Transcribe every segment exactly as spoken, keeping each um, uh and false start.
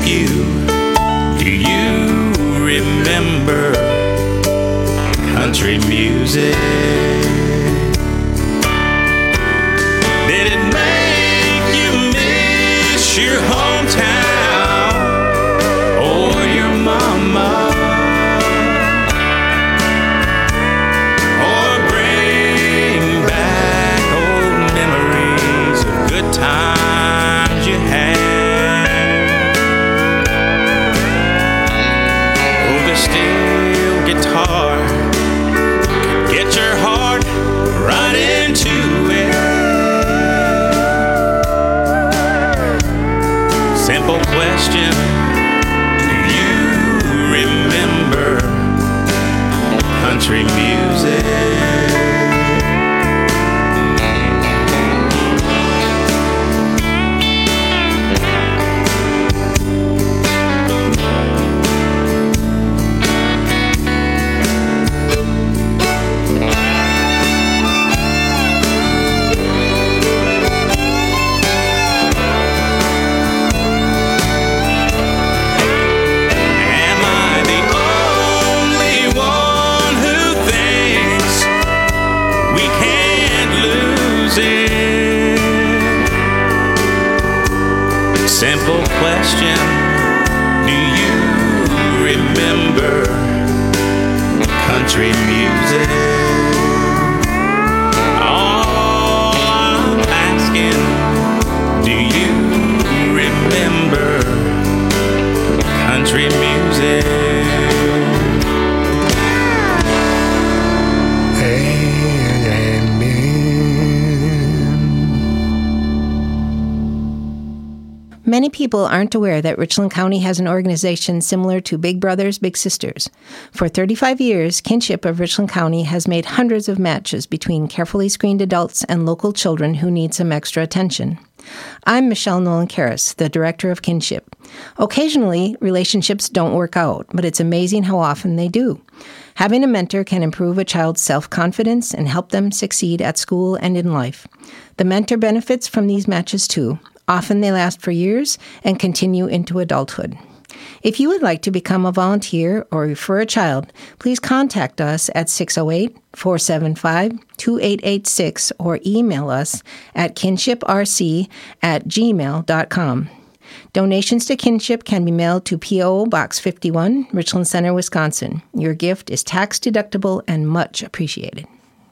you. Do you remember country music? Did it make you miss your hometown or your mama? Or bring back old memories of good times you had? Oh, the steel guitar could get your heart right into it. Simple question, do you remember country music? Simple question, do you remember country music? Oh, I'm asking, do you remember country music? Many people aren't aware that Richland County has an organization similar to Big Brothers Big Sisters. For thirty-five years, Kinship of Richland County has made hundreds of matches between carefully screened adults and local children who need some extra attention. I'm Michelle Nolan-Karras, the director of Kinship. Occasionally, relationships don't work out, but it's amazing how often they do. Having a mentor can improve a child's self-confidence and help them succeed at school and in life. The mentor benefits from these matches too. Often they last for years and continue into adulthood. If you would like to become a volunteer or refer a child, please contact us at six oh eight, four seven five, two eight eight six or email us at kinshiprc at gmail dot com. Donations to Kinship can be mailed to P O. Box fifty-one, Richland Center, Wisconsin. Your gift is tax-deductible and much appreciated.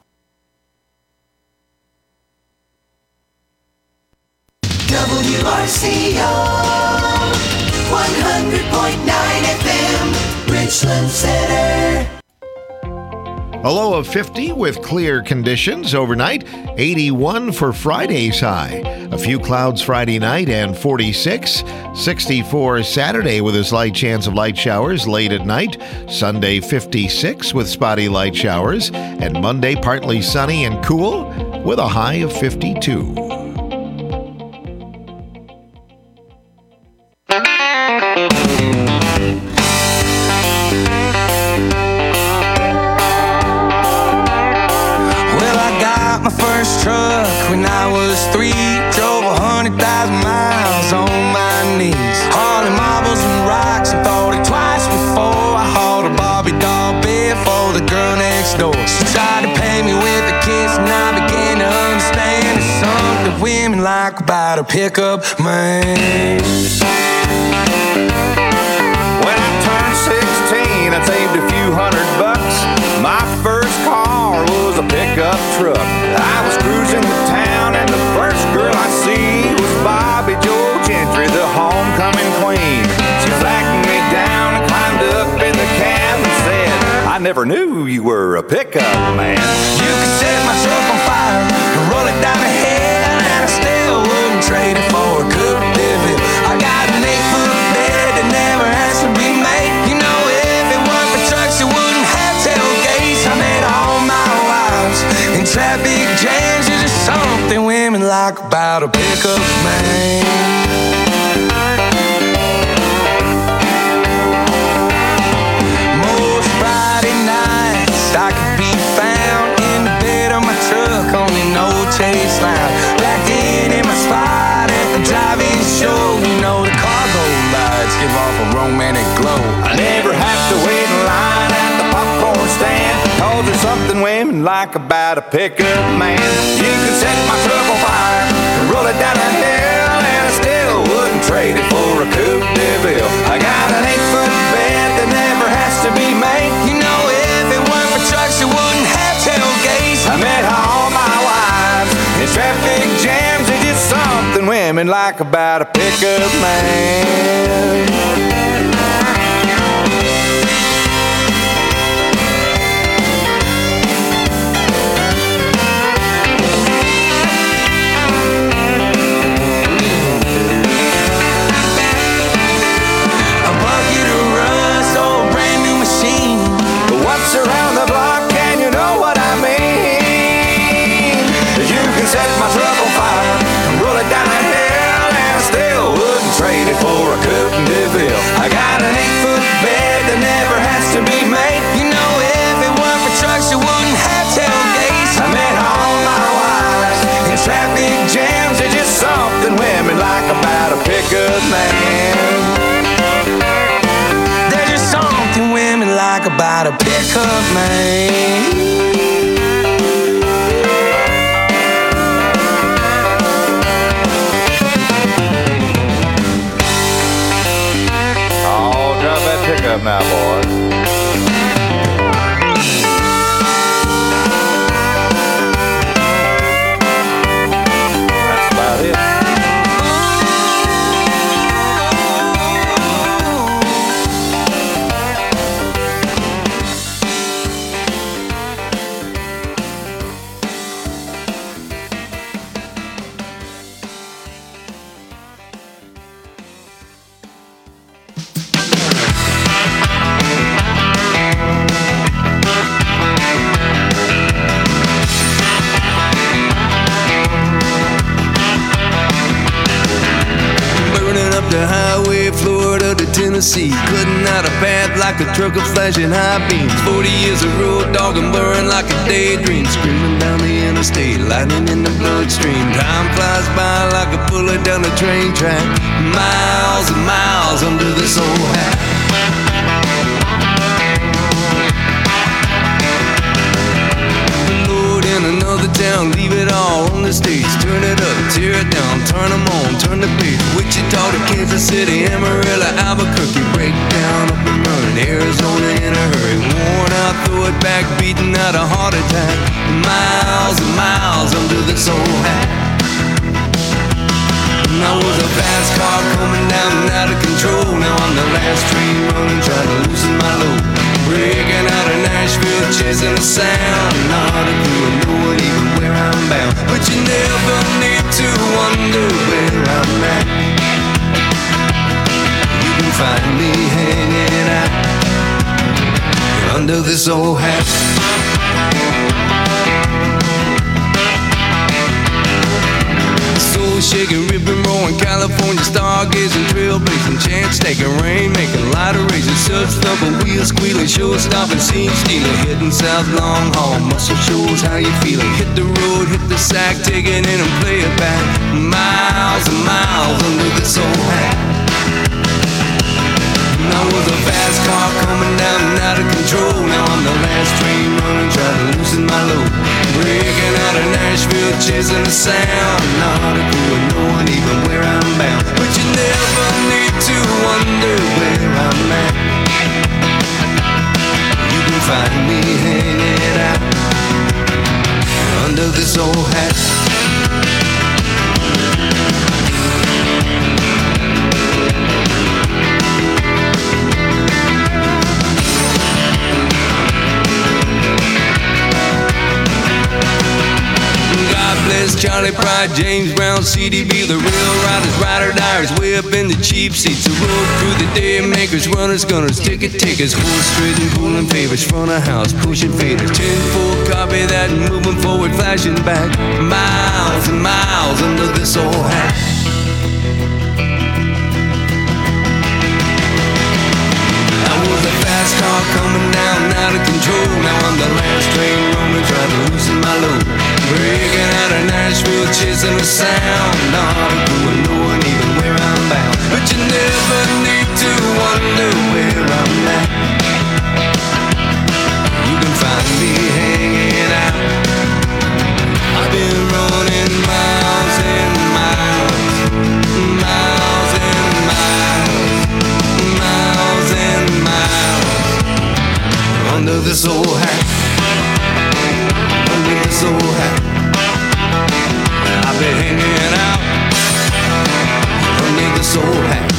W R C O one hundred point nine F M, Richland Center. A low of fifty with clear conditions overnight, eighty-one for Friday's high. A few clouds Friday night and forty-six. sixty-four Saturday with a slight chance of light showers late at night. Sunday fifty-six with spotty light showers. And Monday partly sunny and cool with a high of fifty-two. Truck when I was three, drove a hundred thousand miles on my knees, hauling marbles and rocks, and thought it twice before I hauled a Barbie doll bed for the girl next door. She tried to pay me with a kiss, and I began to understand there's something women like about a pickup man. When I turned sixteen, I saved a few hundred bucks. My first car was a pickup truck. I was cruising to town, and the first girl I see was Bobby Joe Gentry, the homecoming queen. She flagged me down and climbed up in the cab and said, I never knew you were a pickup man. You could set my truck on fire and roll it down the hill, and I still wouldn't trade it for a good divot. I got an eight-foot bed that never has to be made. You know, if it weren't for trucks, it wouldn't have tailgates. I met all my wives in traffic jams. There's just something women like about a pickup man. Most Friday nights I could be found in the bed of my truck on an old chase line, back in in my spot at the drive-in show. You know, the cargo lights give off a romantic glow. I never have to wait in line at the popcorn stand, 'cause there's something women like about a pickup man. You can set my truck on fire and roll it down a hill, and I still wouldn't trade it for a Coupe de Ville. I got an eight-foot bed that never has to be made. You know, if it weren't for trucks, you wouldn't have tailgates. I met all my wives in traffic jams. There's just something women like about a pickup man. A bucket of rust, oh, brand new machine. Once around the block, and you know what I mean. You can set my truck on fire and roll it down a hill, and I still wouldn't trade it for a Coupe de Ville. I got an eight-foot bed that never has to be made. You know, if it weren't for trucks, you wouldn't have tailgates. I met all my wives in traffic jams. There's just something women like about a pickup man. There's just something women like about a pickup man. Oh, drive that pickup now, boys. That's about it. Burning up the highway, Florida to Tennessee. Cutting out a path like a truck of flashing high beams. Forty years of road dog and blurring like a daydream. Screaming down the interstate, lightning in the bloodstream. Time flies by like a bullet down the train track. Miles and miles under this old hat. Lord, in another town, leave it all on the stage. Turn it up, tear it down, turn them on, turn the page. Wichita to Kansas City, Amarillo, Albuquerque. Break down, up and running, Arizona in a hurry. Worn out, throw it back, beating out a heart attack. Miles and miles under this old hat. And I was a fast car coming down and out of control. Now I'm the last train running, trying to loosen my load. Breaking out of Nashville, chasing the sound. Not a clue, and knowing even where I'm bound. But you never need to wonder where I'm at. You can find me hanging out under this old hat. Soul shaking, ripping, rolling, California stargazing, trailblazing, chance taking, rain making, light erasing, subs thumping, wheels squealing, show stopping, scene stealing, heading south, long haul, muscle shows how you feeling. Hit the road, hit the sack, take it in and play it back. Miles and miles under this old hat. And I was a fast car coming down and out of control. Now I'm the last train running, trying to loosen my load. Breaking out of Nashville, chasing the sound. Not a clue, and knowing even where I'm bound. But you never need to wonder where I'm at. You can find me hanging out under this old hat. Bless Charlie Pride, James Brown, C D B, the real riders, rider diaries, way up in the cheap seats. The road crew, the day makers, runners, gunners, ticket takers, horse trading, pulling favors, front of house, pushing faders. ten four, copy that, moving forward, flashing back. Miles and miles under this old hat. I was a fast car coming down, out of control. Now I'm the last train running, trying to loosen my load. Breaking out of Nashville, chasing the sound. Not a clue, and knowing even where I'm bound. But you never need to this old hat. Under this old hat. I've been hanging out under this old hat.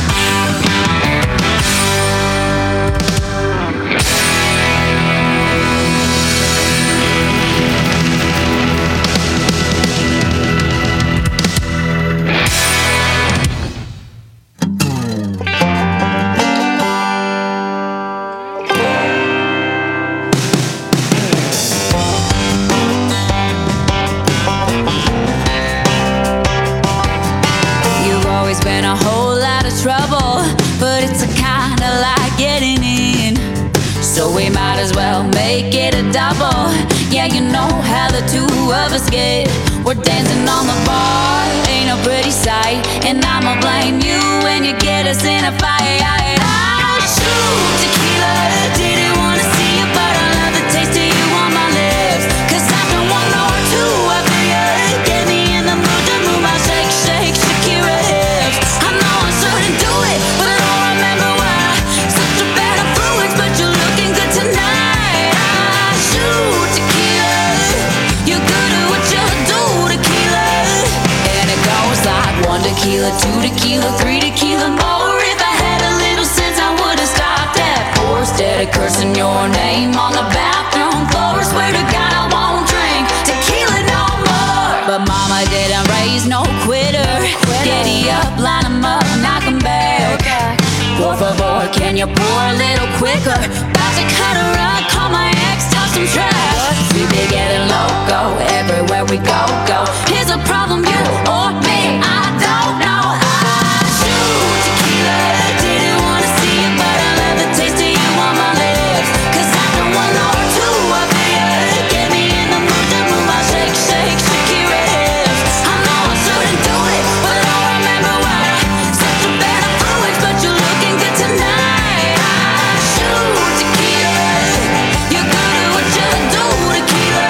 Trouble, but it's a kind of like getting in, so we might as well make it a double. Yeah, you know how the two of us get. We're dancing on the bar, ain't no pretty sight, and I'ma blame you when you get us in a fight. I'll shoot tequila, didn't wanna see you, but I love the taste of you on my lips. Cause after one or two of you, get me in the mood to move my shake, shake, Shakira hips. I know I shouldn't do it, but I don't remember why. Such a bad influence, but you're looking good tonight. I shoot tequila, you're good at what you do, tequila. And it goes like one tequila, two tequila, three tequila more. If I had a little sense, I would've stopped at four instead of cursing your name on the bathroom floor. Swear to God I won't drink tequila no more. But mama didn't raise no quitter. Giddy up, line 'em up, knock 'em back. Por favor, can you pour a little quicker? About to cut her up, call my ex, talk some trash. We be getting loco everywhere we go, go. Here's a problem, you or me, I don't know. I shoot tequila, didn't wanna see you, but I love the taste of you on my lips. Cause after one or two of you, get me in the mood to move my shake, shake, Shakira hips. I know I shouldn't do it, but I don't remember why. Such a bad influence, but you're looking good tonight. I shoot tequila, you're good at what you do, tequila.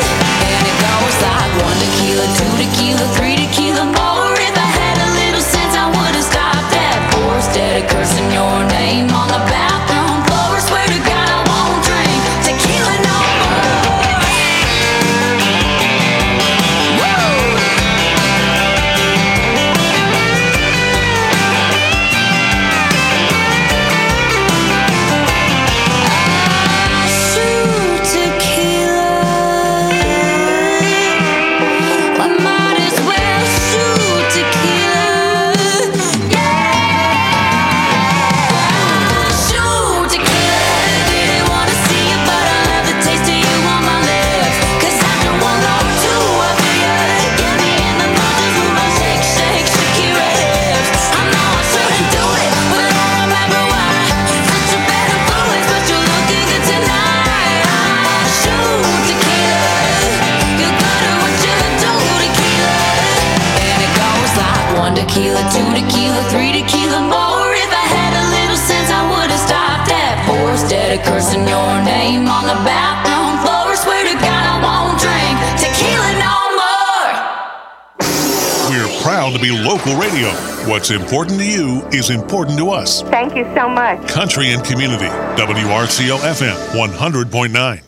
And it goes like one tequila, two tequila, three tequila more. If I had a little sense, I would've stopped at four instead of cursing your name on the bathroom floor. Swear to God I won't drink tequila no more. Woo! I shoot tequila. I might as well shoot tequila. Yeah. Shoot tequila. Didn't wanna see you, but I love the taste of you on my lips. Cause after one or two of you, get me in the mood to move my shake, shake, Shakira hips. I know I shouldn't do it, but I don't remember why. Such a bad influence, but you're looking good tonight. I shoot tequila, you're good at what you do, tequila. And it goes like one tequila, two tequila, three tequila more. If I had a little sense, I would've stopped at four instead of cursing your name on the bathroom floor. Swear to God I won't drink tequila no more. We're proud to be local radio. What's important to you is important to us. Thank you so much. Country and Community, W R C O F M one hundred point nine.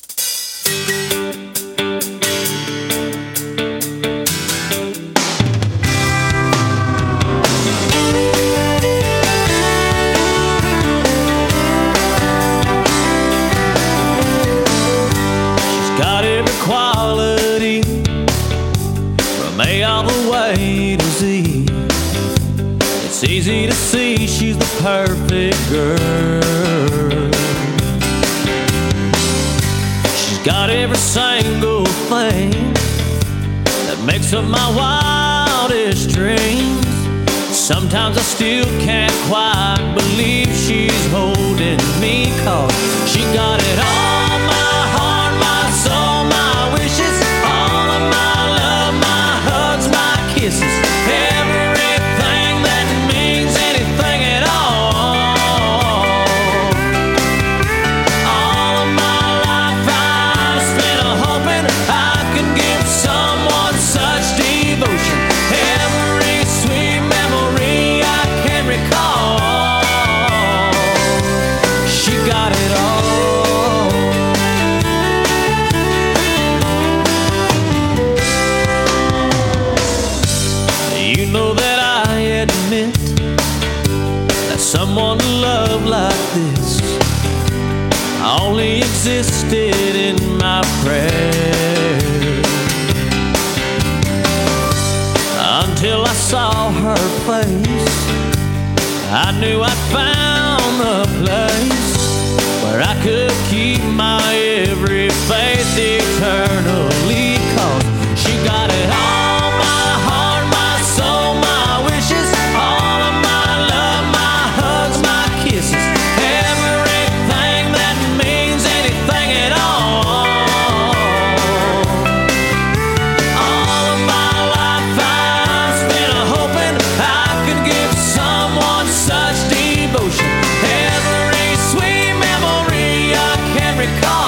Got every quality from A all the way to Z. It's easy to see she's the perfect girl. She's got every single thing that makes up my wildest dreams. Sometimes I still can't quite believe she's holding me, 'cause she got it all. My heart, my soul, my wishes, all of my love, my hugs, my kisses, everything that means anything at all. All of my life I've spent hoping I could give someone such devotion. Every sweet memory I can recall. someone to love like this only existed in my prayers. Until I saw her face, I knew I'd found the place where I could keep my every faith eternally. 'Cause she got it all, my heart, my soul, my wishes, all of my love, my hugs, my kisses, everything that means anything at all. All of my life I've spent hoping I could give someone such devotion. Every sweet memory I can recall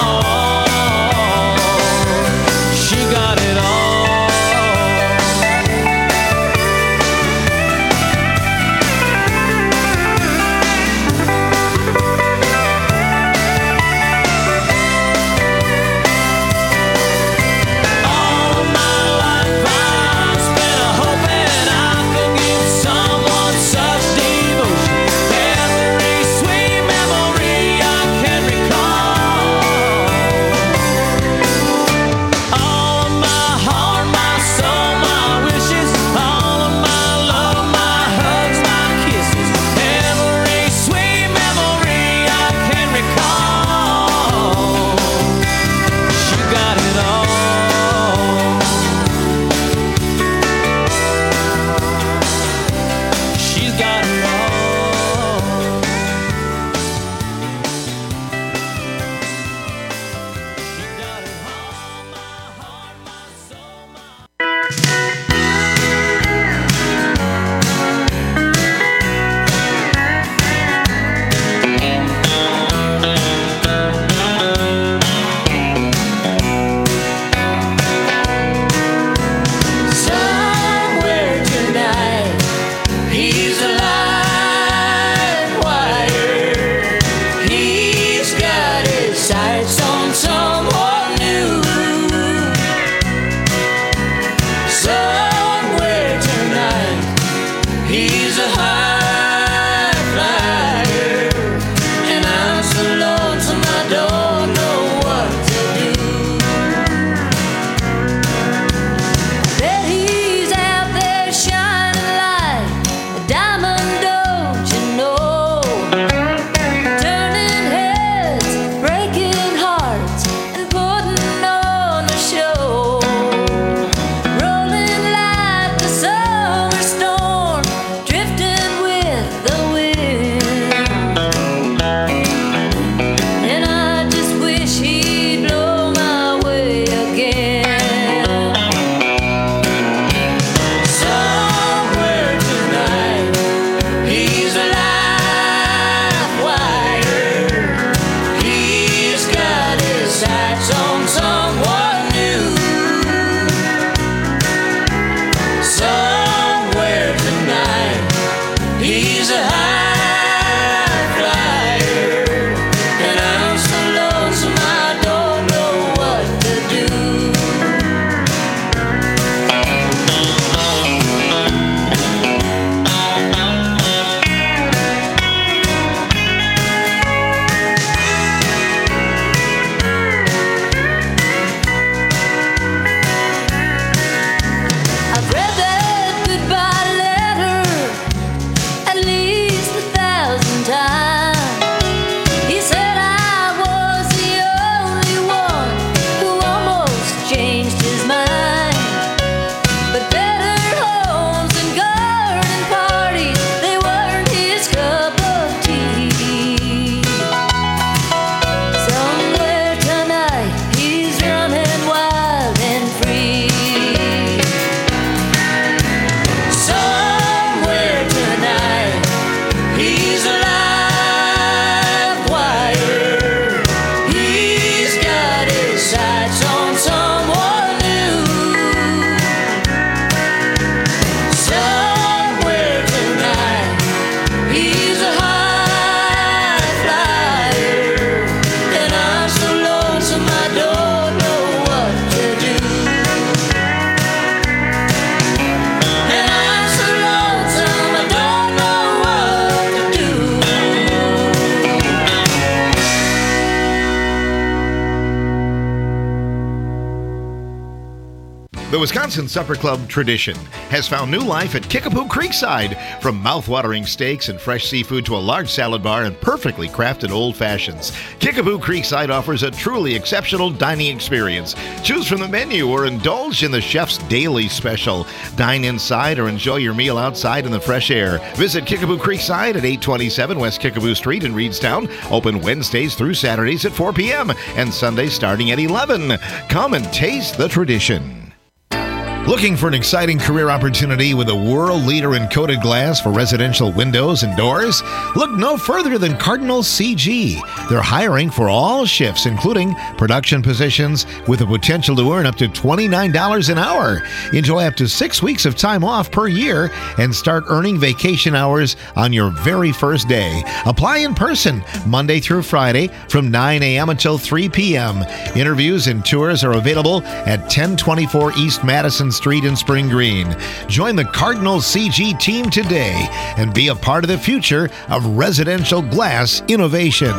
The Wisconsin Supper Club tradition has found new life at Kickapoo Creekside. From mouth-watering steaks and fresh seafood to a large salad bar and perfectly crafted old fashions, Kickapoo Creekside offers a truly exceptional dining experience. Choose from the menu or indulge in the chef's daily special. Dine inside or enjoy your meal outside in the fresh air. Visit Kickapoo Creekside at eight twenty-seven West Kickapoo Street in Reedstown. Open Wednesdays through Saturdays at four p.m. and Sundays starting at eleven. Come and taste the tradition. Looking for an exciting career opportunity with a world leader in coated glass for residential windows and doors? Look no further than Cardinal C G. They're hiring for all shifts, including production positions, with the potential to earn up to twenty-nine dollars an hour. Enjoy up to six weeks of time off per year and start earning vacation hours on your very first day. Apply in person Monday through Friday from nine a.m. until three p.m. Interviews and tours are available at ten twenty-four East Madison Street in Spring Green. Join the Cardinal C G team today and be a part of the future of residential glass innovation.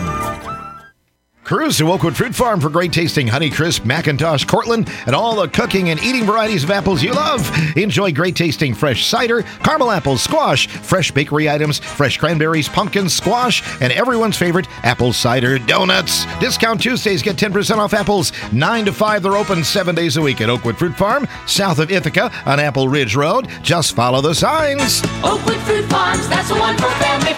Cruise to Oakwood Fruit Farm for great tasting Honeycrisp, Macintosh, Cortland, and all the cooking and eating varieties of apples you love. Enjoy great tasting fresh cider, caramel apples, squash, fresh bakery items, fresh cranberries, pumpkins, squash, and everyone's favorite apple cider donuts. Discount Tuesdays, get ten percent off apples. nine to five, they're open seven days a week at Oakwood Fruit Farm, south of Ithaca on Apple Ridge Road. Just follow the signs. Oakwood Fruit Farms, that's the one for family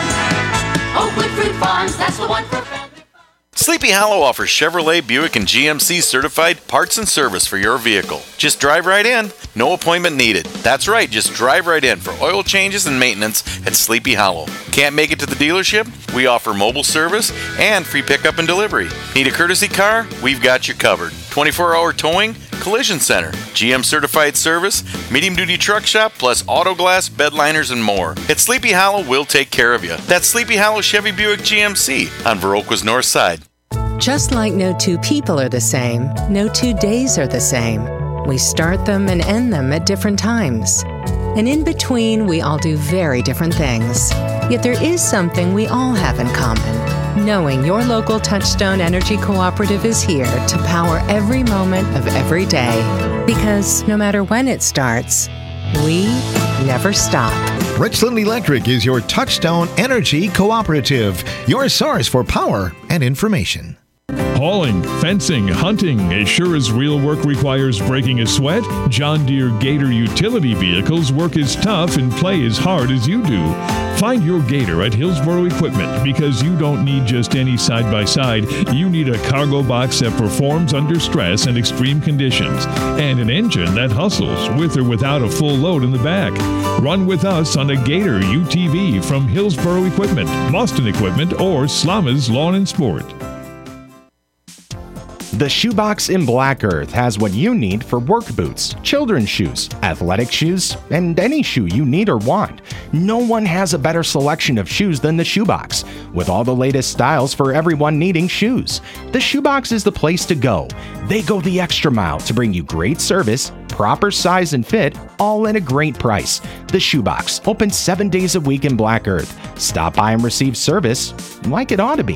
fun. Oakwood Fruit Farms, that's the one for family fun. Sleepy Hollow offers Chevrolet, Buick, and G M C certified parts and service for your vehicle. Just drive right in. No appointment needed. That's right, just drive right in for oil changes and maintenance at Sleepy Hollow. Can't make it to the dealership? We offer mobile service and free pickup and delivery. Need a courtesy car? We've got you covered. twenty-four hour towing, collision center, G M certified service, medium duty truck shop, plus auto glass, bed liners, and more. At Sleepy Hollow, we'll take care of you. That's Sleepy Hollow Chevy Buick G M C on Viroqua's north side. Just like no two people are the same, no two days are the same. We start them and end them at different times. And in between, we all do very different things. Yet there is something we all have in common. Knowing your local Touchstone Energy Cooperative is here to power every moment of every day. Because no matter when it starts, we never stop. Richland Electric is your Touchstone Energy Cooperative, your source for power and information. Hauling, fencing, hunting, as sure as real work requires breaking a sweat, John Deere Gator utility vehicles work as tough and play as hard as you do. Find your Gator at Hillsboro Equipment, because you don't need just any side-by-side. You need a cargo box that performs under stress and extreme conditions, and an engine that hustles with or without a full load in the back. Run with us on a Gator U T V from Hillsboro Equipment, Boston Equipment, or Slama's Lawn and Sport. The Shoebox in Black Earth has what you need for work boots, children's shoes, athletic shoes, and any shoe you need or want. No one has a better selection of shoes than the Shoebox, with all the latest styles for everyone needing shoes. The Shoebox is the place to go. They go the extra mile to bring you great service, proper size and fit, all at a great price. The Shoebox, open seven days a week in Black Earth. Stop by and receive service like it ought to be.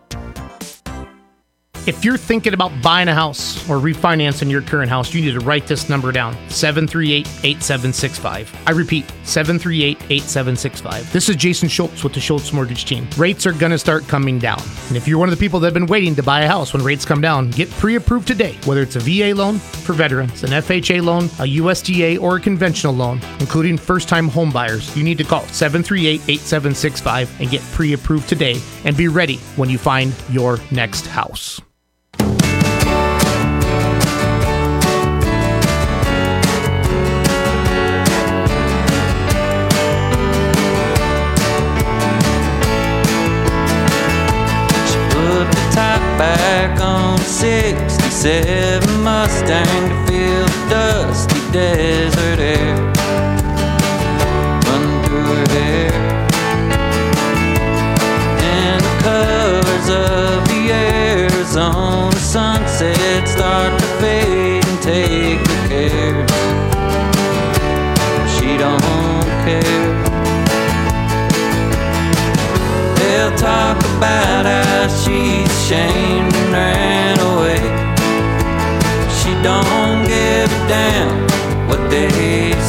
If you're thinking about buying a house or refinancing your current house, you need to write this number down, seven three eight, eight seven six five. I repeat, seven three eight, eight seven six five. This is Jason Schultz with the Schultz Mortgage Team. Rates are going to start coming down. And if you're one of the people that have been waiting to buy a house when rates come down, get pre-approved today. Whether it's a V A loan for veterans, an F H A loan, a U S D A, or a conventional loan, including first-time home buyers, you need to call seven three eight, eight seven six five and get pre-approved today and be ready when you find your next house. Back on sixty-seven Mustang to feel the dusty desert air run through her hair, and the colors of the Arizona sunset start to fade and take her cares. She don't care. They'll talk about how she's ashamed and ran away. She don't give a damn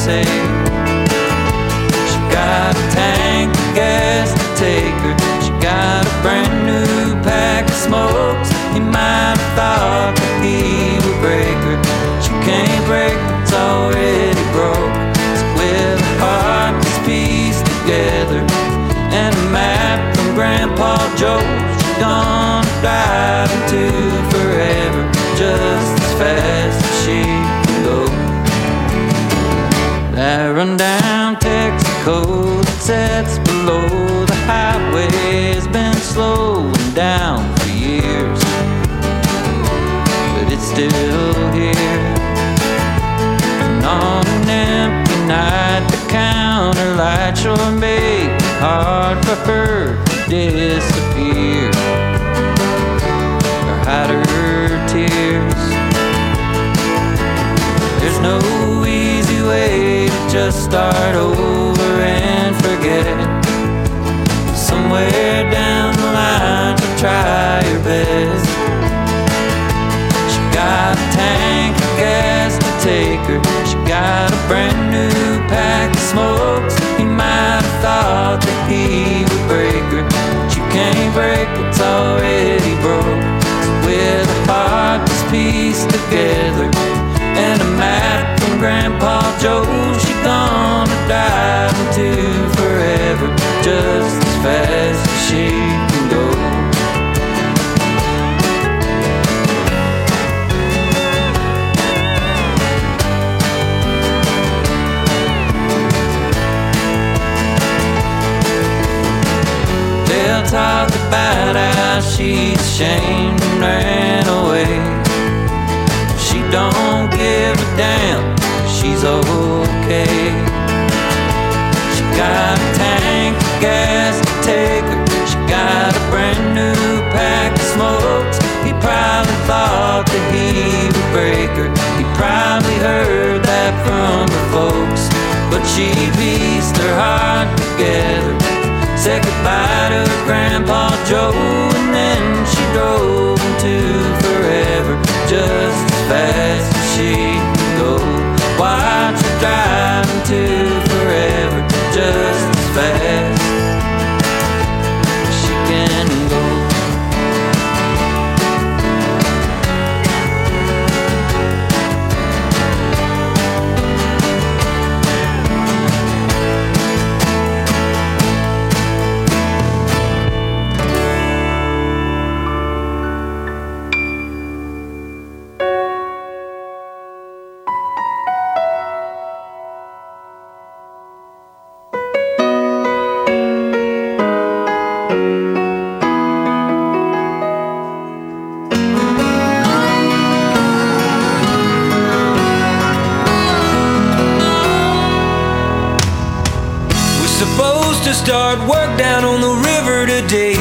say. She got a tank of gas to take her. She got a brand new pack of smokes. He might have thought that he would break her. She can't break what's already broke. So with a heart that's pieced together and a map from Grandpa Joe, she's gonna drive into forever just as fast as she can go. That rundown Texaco that sits below the highway has been slowing down for years, but it's still here. And on an empty night, the counter light sure make it hard for her to disappear or hide her tears. There's no easy way to just start over and forget. Somewhere down the line to try your best. She got a tank of gas to take her. She got a brand new pack of smokes. He might have thought that he would break her, but you can't break what's already broke. So with a heart that's pieced together and a map from Grandpa Joe, she's gonna drive into forever just as fast as she can go. They'll talk about how she's ashamed and ran away. She don't give a damn, she's okay. She got a tank of gas to take her. She got a brand new pack of smokes. He probably thought that he would break her. He probably heard that from her folks. But she pieced her heart together, said goodbye to her Grandpa Joe, and then she drove into forever just as fast as she can go. Watch her drive into forever just as fast as she can go. Start work down on the river today,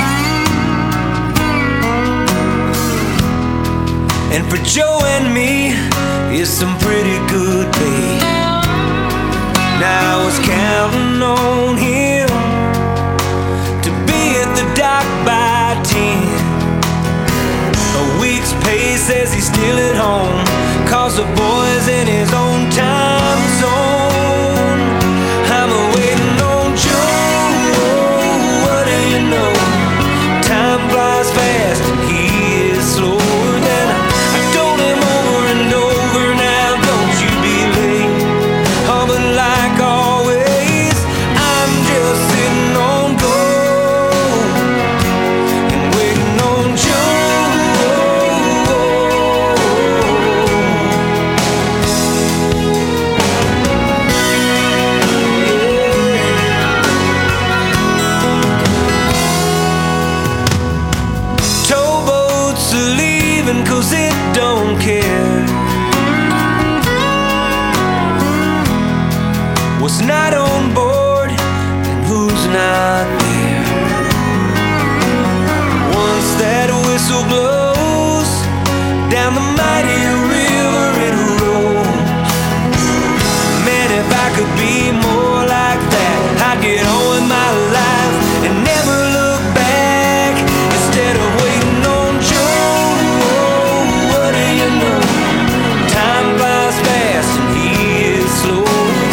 and for Joe and me it's some pretty good pay. Now I was counting on him to be at the dock by ten. A week's pay says he's still at home, cause the boy's in his own time zone. I'm waiting on Joe. Time flies fast and he is slower than I, I told him over and over, now don't you be late. Oh, but like always, I'm just sitting on gold and waiting on cause it don't care what's not on board and who's not there. Once that whistle blows down the mighty river it rolls. Man, if I could be more like that, I'd get on with my life and never look back instead of waiting on Joe. Time flies fast and he is slow.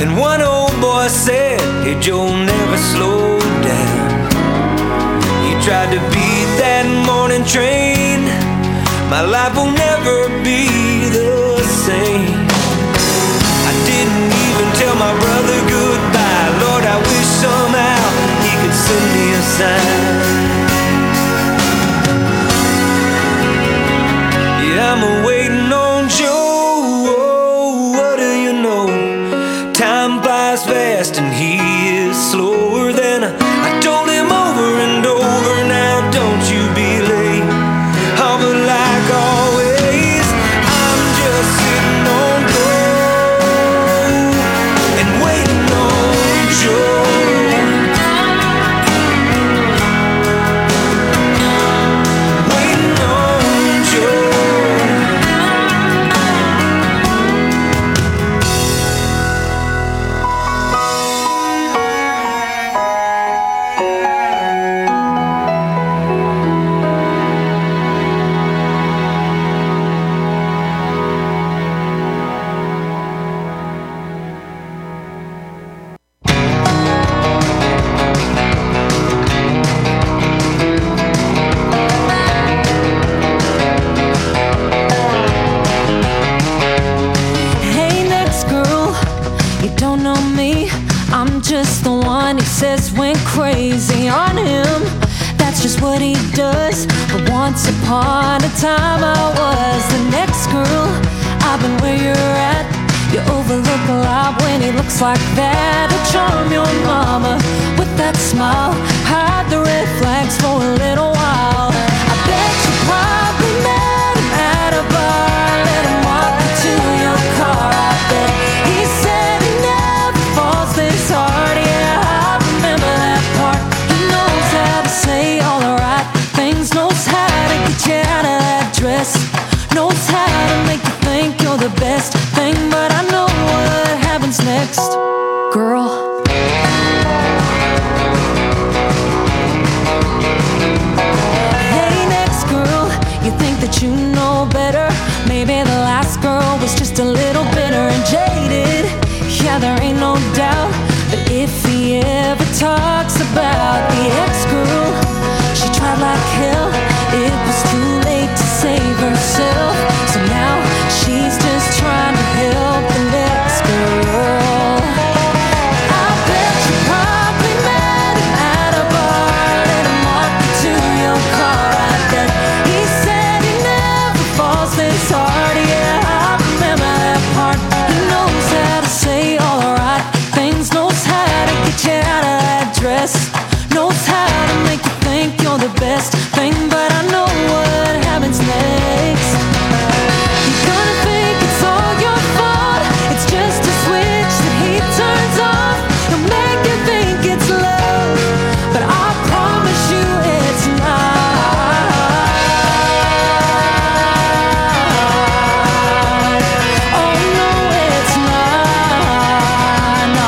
And one old boy said, hey Joe, never slow down. He tried to beat that morning train. My life will never be the same. I didn't even tell my brother goodbye. Lord, I wish somehow he could send me a sign. Yeah, I'm waiting on Joe. Oh, what do you know? Time flies fast and he is slower than I, I told him over and over. Now don't you be late. Oh, but like always, I'm just sitting on gold and waiting on Joe. Waiting on Joe. Hey, next girl, you don't know me. I'm just the one he says went crazy on him. That's just what he does. But once upon a time I was the next girl. I've been where you're at. You overlook a lot when he looks like that. To charm your mama with that smile. Hide the red flags for a little while. I bet you probably met him at a bar. Let him walk you to your car. I bet he said he never falls this hard. Yeah, I remember that part. He knows how to say all the right things. Knows how to get you out of that dress. Knows how to make you think you're the best thing. But I know what happens next, girl. Hey, next girl, you think that you know better. Maybe the last girl was just a little bitter and jaded. Yeah, there ain't no doubt. But if he ever talks about the ex-girl, she tried like hell. It was too late to save herself. So now she's just trying to help the next girl. I bet you probably met him at a bar. Let him walk you to your car. I bet he said he never falls this hard. Yeah, I remember that part. He knows how to say all the right things. Knows how to get you out of that dress. Knows how to make you think you're the best thing. But I know what happens next. You're gonna think it's all your fault. It's just a switch that he turns off. He'll make you think it's love, but I promise you it's not. Oh no, it's not. No.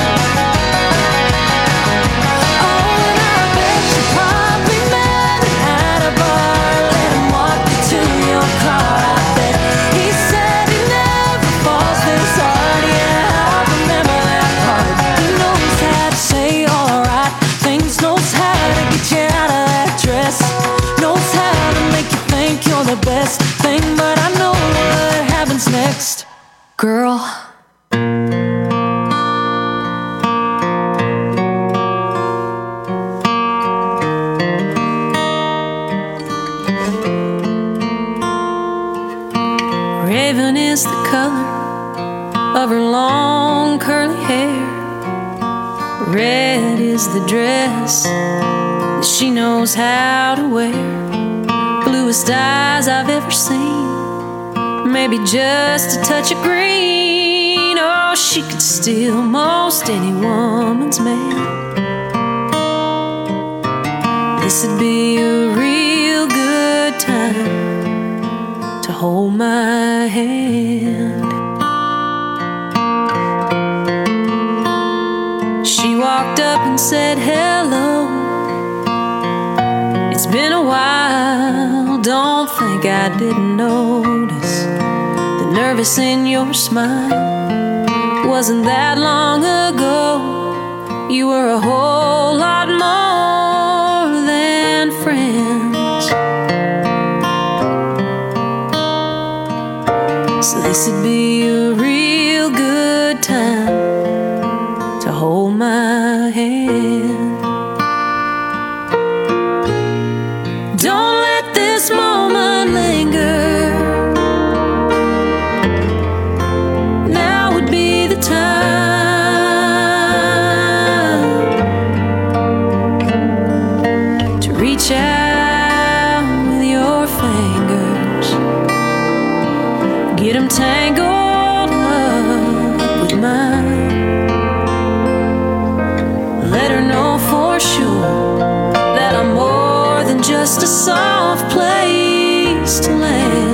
Oh, and I bet you probably met him at a bar. Let him walk you to your car. I bet he said he never falls this hard. Yeah, I remember that part. He knows how to say all the right things. Knows how to get you out of that dress. Knows how to make you think you're the best thing. But I know what happens next, girl. Raven is the color of her long curly hair. Red is the dress that she knows how to wear. Bluest eyes I've ever seen. Maybe just a touch of green. Oh, she could steal most any woman's man. This'd be a real good time to hold my hand. She walked up and said hello. It's been a while, don't think I didn't notice the nervous in your smile. wasn't that long ago. You were a whole lot more than friends. So this would be a real good time to hold my hand. Don't let this moment linger. Now would be the time to reach out with your fingers, get them tangled up with mine. Let her know for sure that I'm more than just a soft place to land.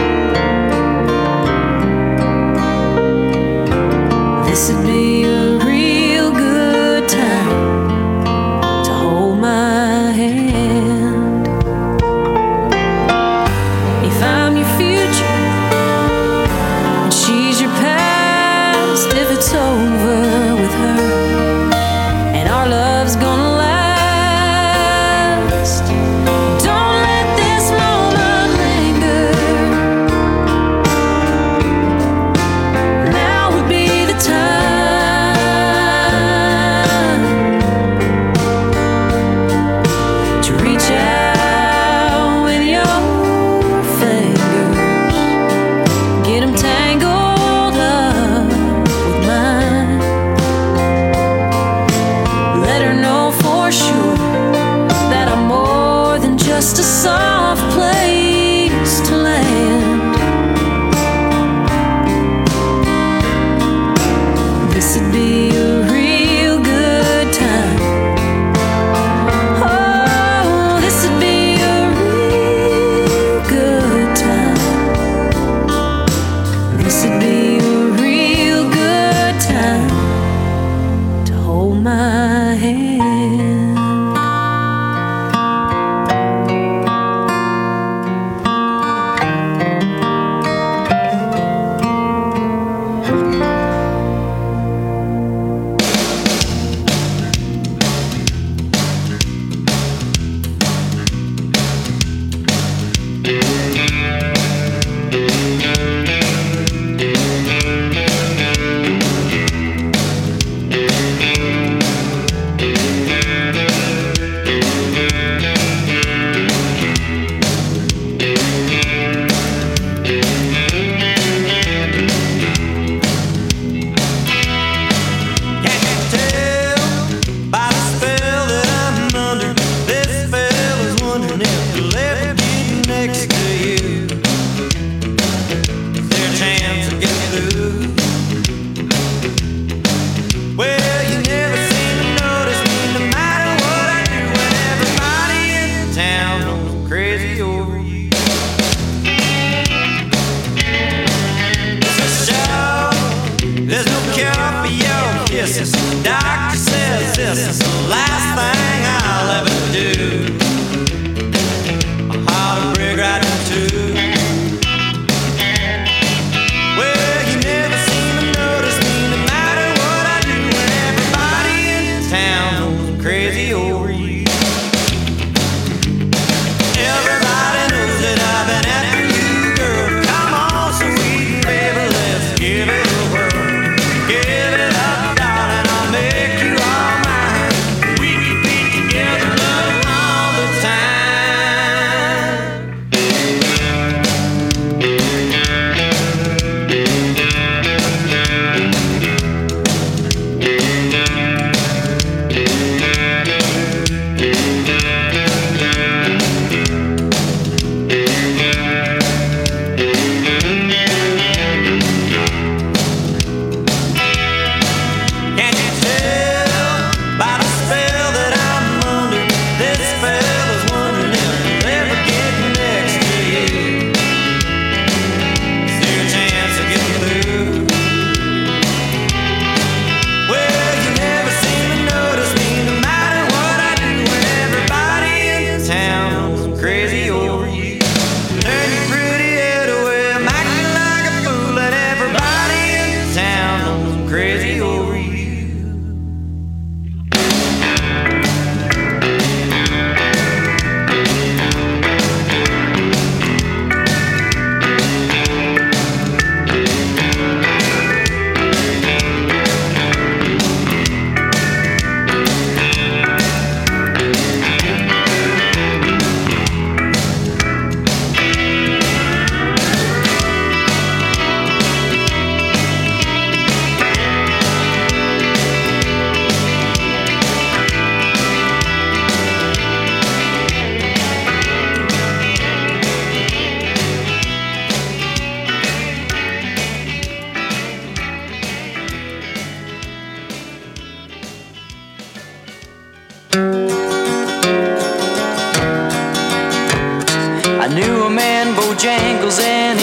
This would be a real good time to hold my hand. If I'm your future and she's your past, if it's over with her and our love's gonna last, don't let this moment linger. Now would be the time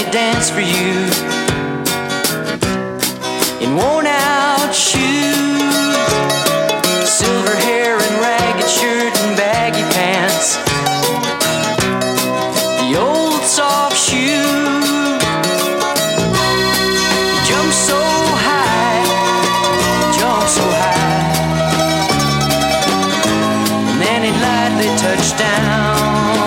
dance for you in worn out shoes, silver hair and ragged shirt and baggy pants, the old soft shoe. You jump so high, jump so high, and then he lightly touched down.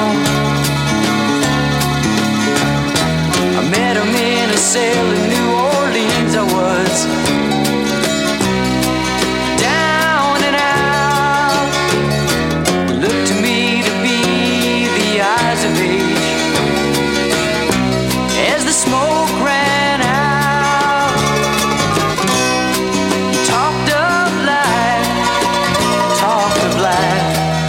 I met him in a cell in New Orleans. I was down and out. It looked to me to be the eyes of age as the smoke ran out. He talked of life, talked of life.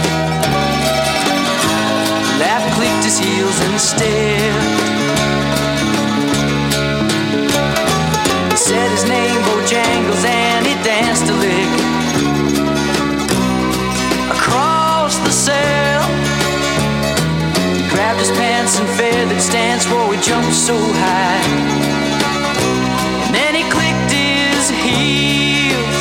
Laugh clicked his heels and stared. Said his name, Bojangles, and he danced a lick across the cell. He grabbed his pants and feathered stance, whoa, he jumped so high. And then he clicked his heels.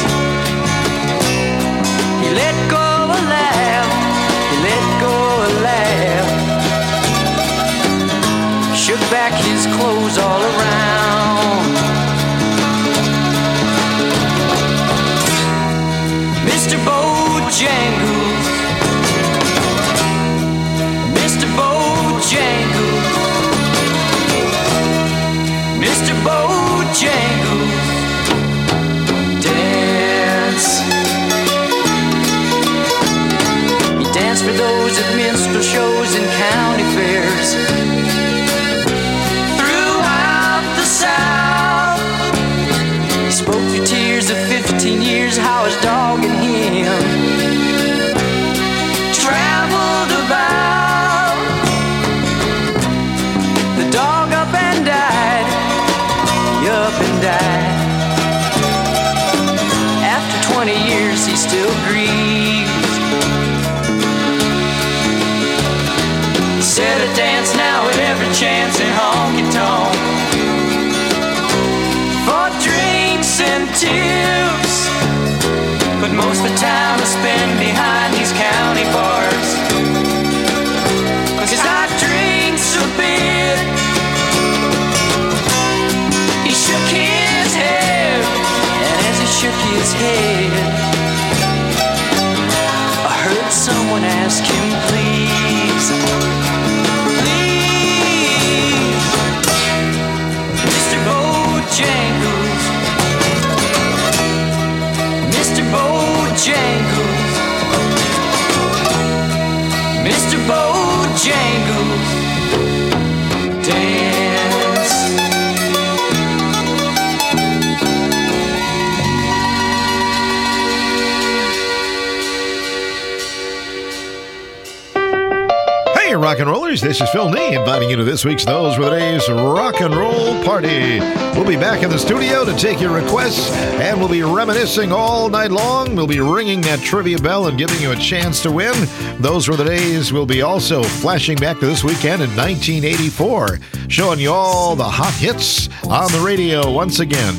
He let go a laugh, he let go a laugh. Shook back his clothes all around. Mister Bojangles, Mister Bojangles, Mister Bojangles, dance. He danced for those at minstrel shows and county fairs throughout the South. He spoke through tears of fifteen years, how his dog and him traveled about. The dog up and died, he up and died. After twenty years he still grieves. He said a dance now at every chance in honky-tonk for drinks and tips, but most of the time I spend behind these county bars, 'cause I drinks a bit. He shook his head, and as he shook his head, I heard someone ask him, please, please, Mister Bojangles, Mister Bojangles, Mister Bojangles, dance. Hey, rock and rollers, this is Phil Nee inviting you to this week's Those Were the Days Rock and Roll Party. We'll be back in the studio to take your requests, and we'll be reminiscing all night long. We'll be ringing that trivia bell and giving you a chance to win. Those Were the Days will be also flashing back to this weekend in nineteen eighty-four, showing you all the hot hits on the radio once again.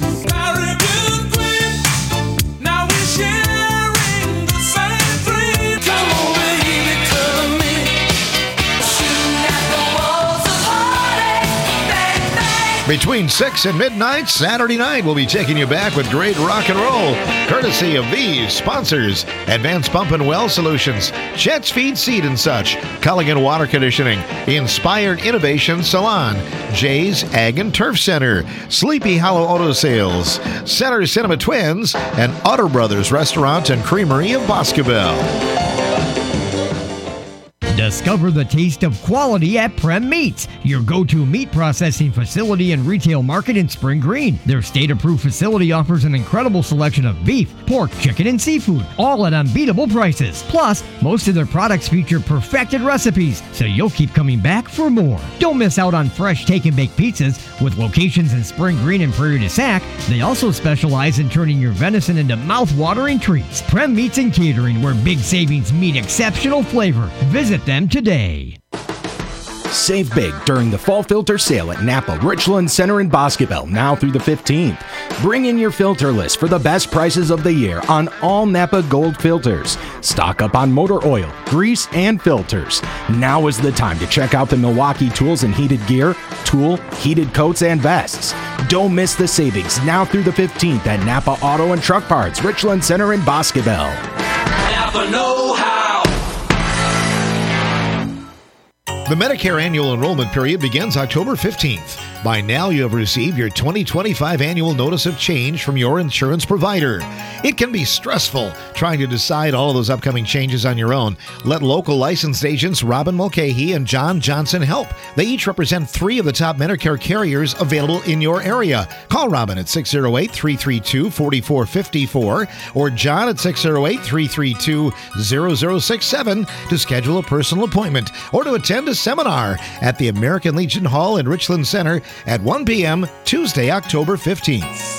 Now we're sharing the same dream. Come on, baby, come in. Shooting at the walls of heartache. Bang, bang. Between six and midnight, Saturday night, we'll be taking you back with great rock and roll, courtesy of these sponsors: Advanced Pump and Well Solutions, Chet's Feed Seed and Such, Culligan Water Conditioning, Inspired Innovation Salon, Jay's Ag and Turf Center, Sleepy Hollow Auto Sales, Center Cinema Twins, and Otter Brothers Restaurant and Creamery of Boscobel. Discover the taste of quality at Prem Meats, your go-to meat processing facility and retail market in Spring Green. Their state-approved facility offers an incredible selection of beef, pork, chicken, and seafood, all at unbeatable prices. Plus, most of their products feature perfected recipes, so you'll keep coming back for more. Don't miss out on fresh take-and-bake pizzas. With locations in Spring Green and Prairie du Sac, they also specialize in turning your venison into mouth-watering treats. Prem Meats and Catering, where big savings meet exceptional flavor. Visit them today. Save big during the fall filter sale at Napa, Richland Center, and Boscobel, now through the fifteenth. Bring in your filter list for the best prices of the year on all Napa Gold filters. Stock up on motor oil, grease, and filters. Now is the time to check out the Milwaukee tools and heated gear, tool, heated coats, and vests. Don't miss the savings now through the fifteenth at Napa Auto and Truck Parts, Richland Center, and Boscobel. Napa know-how. The Medicare annual enrollment period begins October fifteenth. By now, you have received your twenty twenty-five annual notice of change from your insurance provider. It can be stressful trying to decide all of those upcoming changes on your own. Let local licensed agents Robin Mulcahy and John Johnson help. They each represent three of the top Medicare carriers available in your area. Call Robin at six oh eight, three three two, four four five four or John at six oh eight, three three two, zero zero six seven to schedule a personal appointment or to attend a seminar at the American Legion Hall in Richland Center at one p.m. Tuesday, October fifteenth.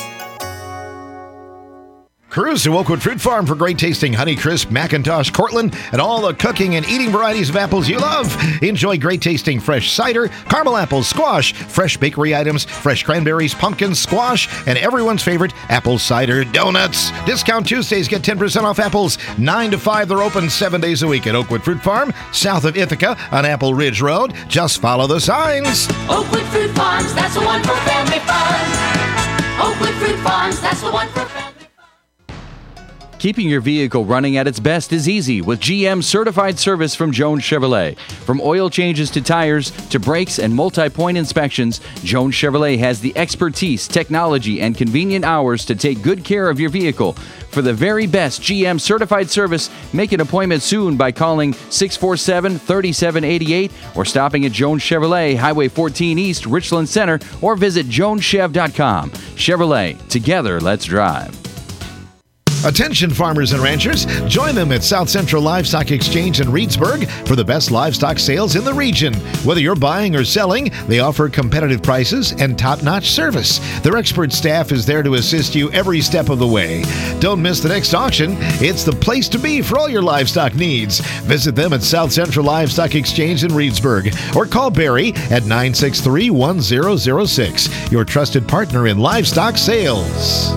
Cruise to Oakwood Fruit Farm for great tasting Honeycrisp, Macintosh, Cortland, and all the cooking and eating varieties of apples you love. Enjoy great tasting fresh cider, caramel apples, squash, fresh bakery items, fresh cranberries, pumpkins, squash, and everyone's favorite apple cider donuts. Discount Tuesdays get ten percent off apples. nine to five, they're open seven days a week at Oakwood Fruit Farm, south of Ithaca on Apple Ridge Road. Just follow the signs. Oakwood Fruit Farms, that's the one for family fun. Oakwood Fruit Farms, that's the one for family fun. Keeping your vehicle running at its best is easy with G M certified service from Jones Chevrolet. From oil changes to tires to brakes and multi-point inspections, Jones Chevrolet has the expertise, technology, and convenient hours to take good care of your vehicle. For the very best G M certified service, make an appointment soon by calling six four seven, three seven eight eight or stopping at Jones Chevrolet, Highway fourteen East, Richland Center, or visit jones chev dot com. Chevrolet, together, let's drive. Attention farmers and ranchers, join them at South Central Livestock Exchange in Reedsburg for the best livestock sales in the region. Whether you're buying or selling, they offer competitive prices and top-notch service. Their expert staff is there to assist you every step of the way. Don't miss the next auction. It's the place to be for all your livestock needs. Visit them at South Central Livestock Exchange in Reedsburg or call Barry at nine six three, one zero zero six, your trusted partner in livestock sales.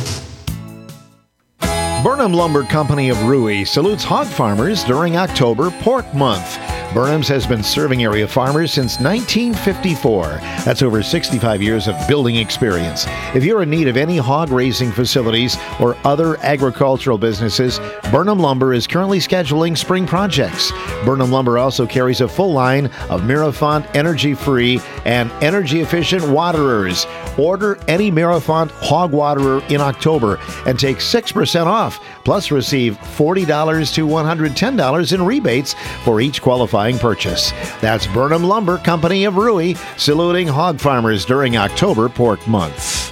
Burnham Lumber Company of Rui salutes hog farmers during October Pork Month. Burnham's has been serving area farmers since nineteen fifty-four. That's over sixty-five years of building experience. If you're in need of any hog raising facilities or other agricultural businesses, Burnham Lumber is currently scheduling spring projects. Burnham Lumber also carries a full line of Mirafont energy-free and energy-efficient waterers. Order any Mirafont hog waterer in October and take six percent off, plus receive forty dollars to one hundred ten dollars in rebates for each qualifying purchase. That's Burnham Lumber Company of Rui, saluting hog farmers during October Pork Month.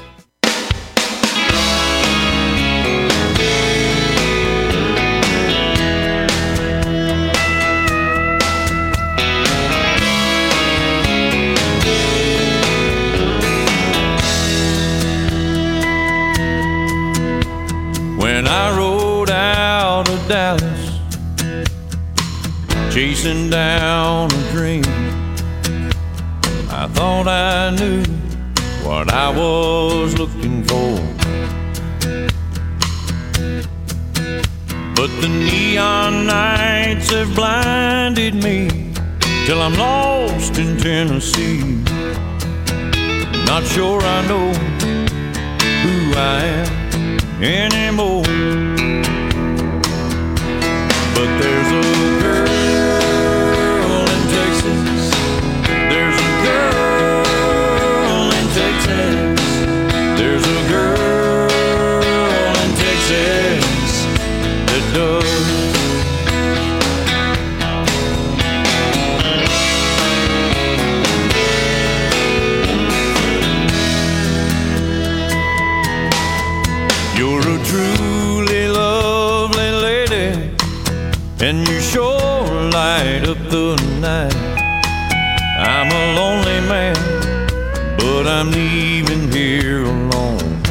When I rode out of Dallas, chasing down a dream, I thought I knew what I was looking for. But the neon nights have blinded me till I'm lost in Tennessee. Not sure I know who I am anymore. But there's a girl in Texas, there's a girl in Texas, there's a girl in Texas that does. You're a truly lovely lady, and you sure light up the night. I'm a lonely man, but I'm leaving here alone.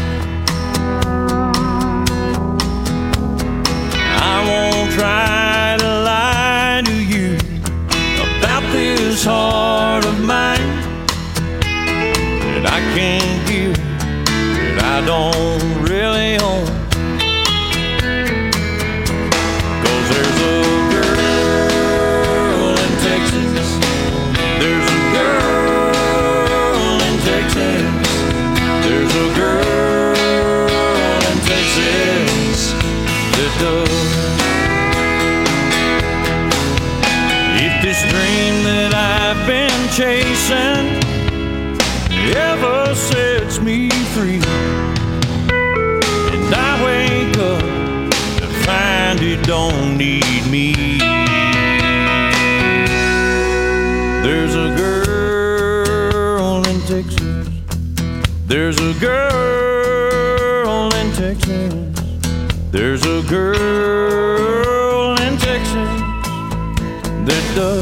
I won't try to lie to you about this heart need me. There's a girl in Texas. There's a girl in Texas. There's a girl in Texas that does.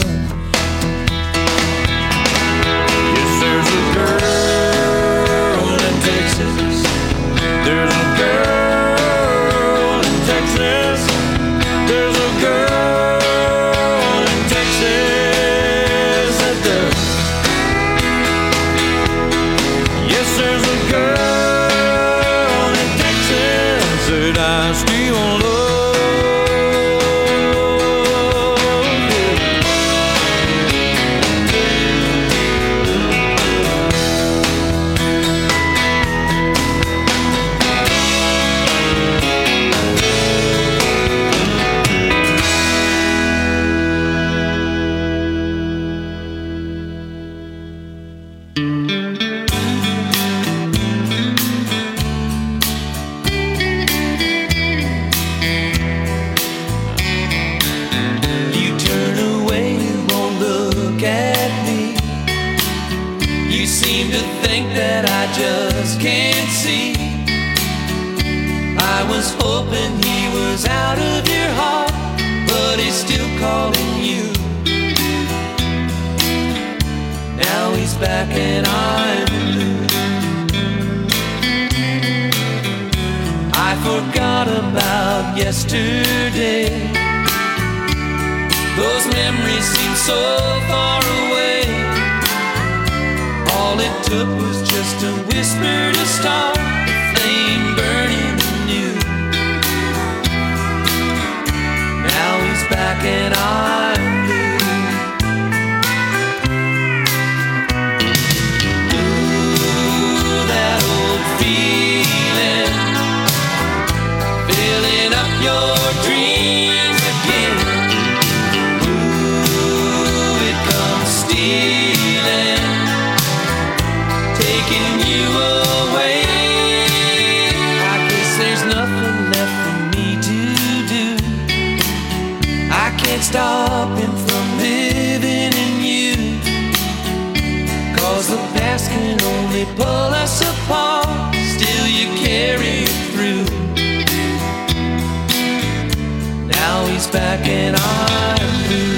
Yes, there's a girl in Texas. There's a girl in Texas. There's a girl in Texas that does. Yes, there's a girl in Texas that I still love. You turn away, you won't look at me. You seem to think that I just can't see. I was hoping he was out of your heart, but he's still calling you. Now he's back and I'm blue. I forgot about yesterday. Those memories seem so far away. All it took was just a whisper to start the flame burning anew. Now he's back and I'm blue. Ooh, that old feeling, filling up your dreams again. Ooh, it comes stealing, taking you away. I guess there's nothing left for me to do. I can't stop him from living in you, 'cause the past can only pull us apart. Still you carry it through. Now he's back and I'm blue.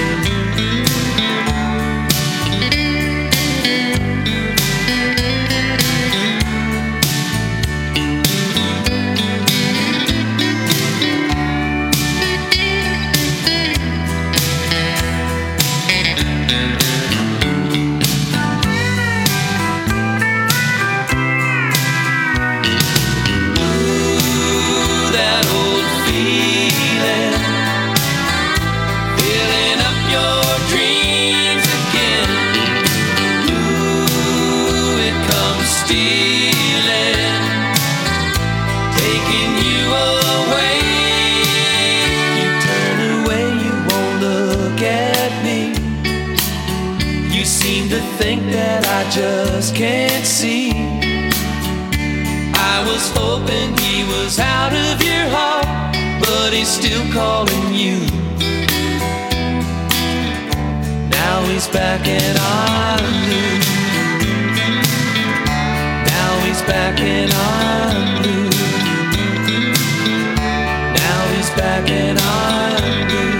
Ooh, that old feeling, filling up your dreams again. Ooh, it comes stealing, taking you away. You turn away, you won't look at me. You seem to think that I just can't see. I was hoping he was out of your heart, but he's still calling you. Now he's back and I'm blue. Now he's back and I'm blue. Now he's back and I'm blue.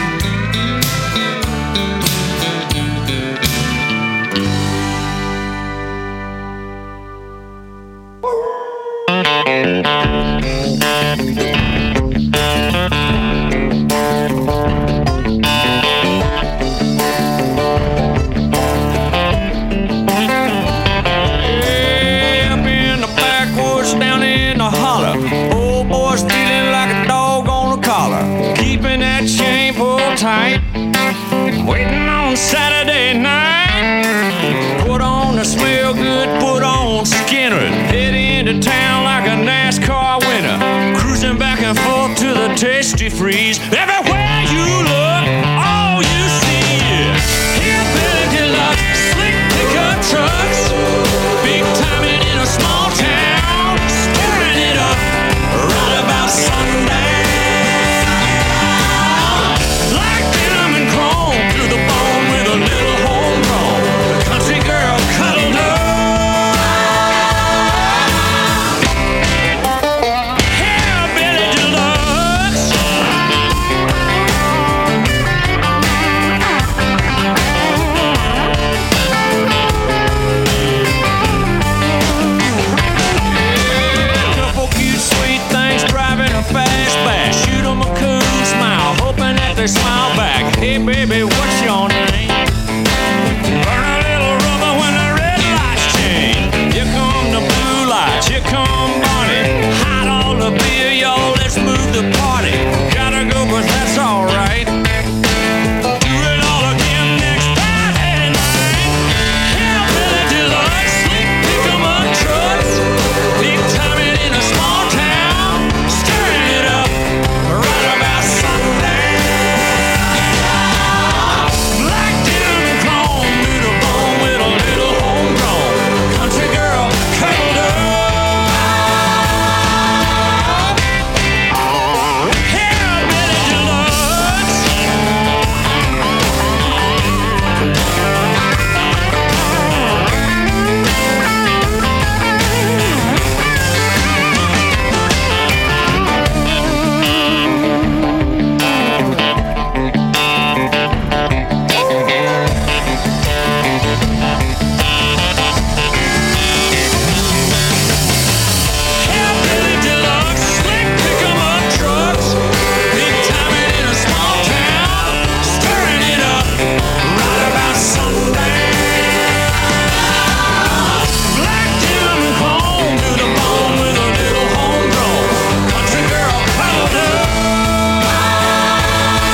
Hey, up in the backwoods, down in the holler, old boy's feeling like a dog on a collar, keeping that chain pulled tight, waiting on Saturday night. Put on the smell good, put on Skinner, head into town like a NASCAR winner, cruising back and forth to the Tasty Freeze. Everywhere